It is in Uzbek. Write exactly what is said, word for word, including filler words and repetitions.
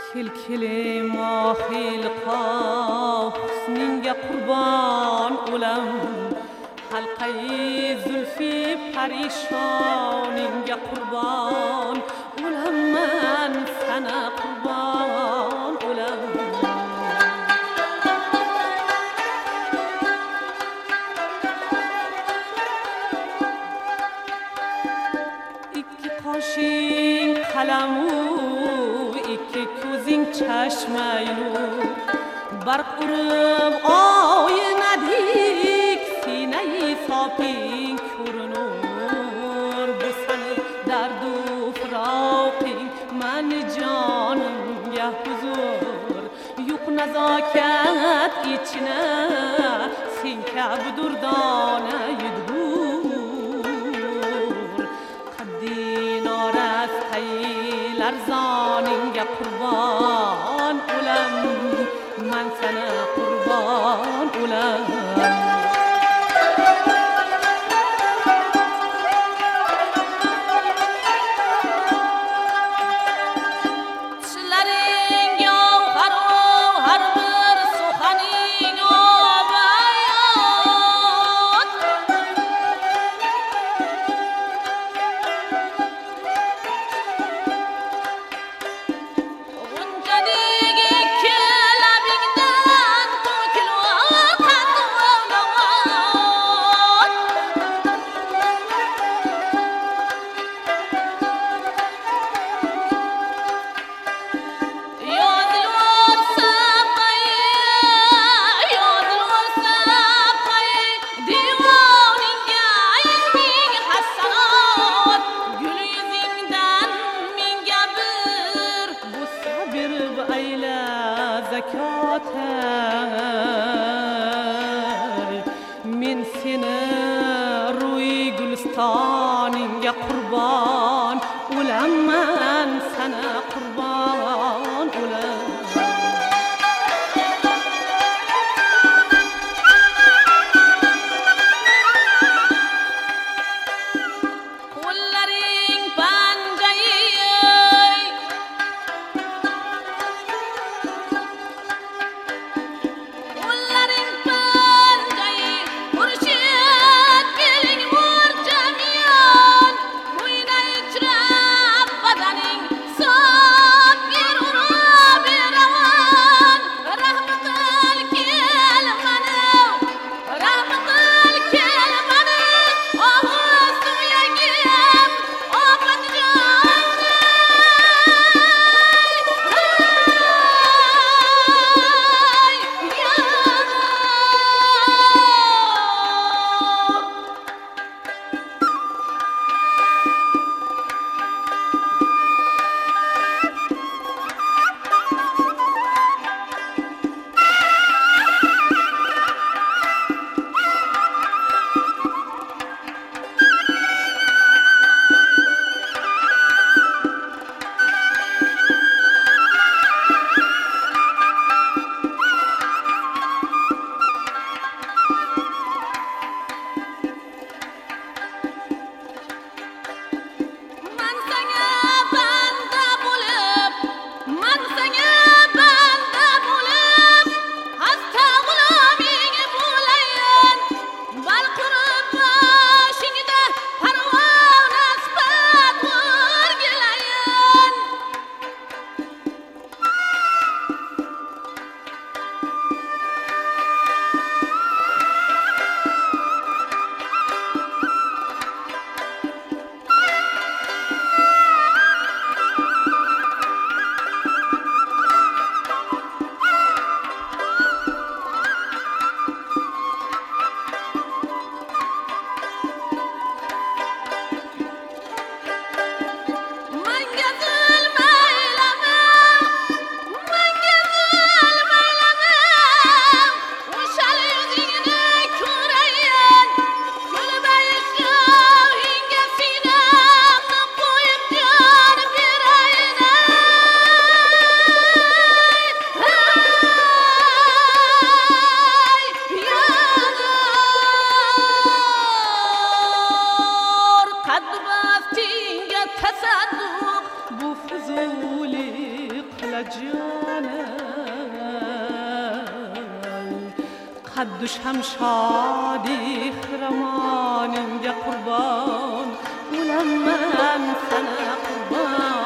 Kilkili mahil qafsninga qurban olam, halqai zulfi parishoninga qurban olam, man sana qurban olam. Ikki qoshing qalamu, ikki ko'zing chashmaylu, barq urib oynadik sinai soping ko'rinur. Bu sani dardu firoqing, mani jonimga huzur, yo'q nazokat ichina sen kabi durdona yudgur. Qaddin orastay larzoningga qurban olam, man sana qurban olam. Men seni ruy gulstoninga qurban olam, man sana qurban olam. So جانم قدش هم شادي خرمانم يا قربان ولما سنة قربان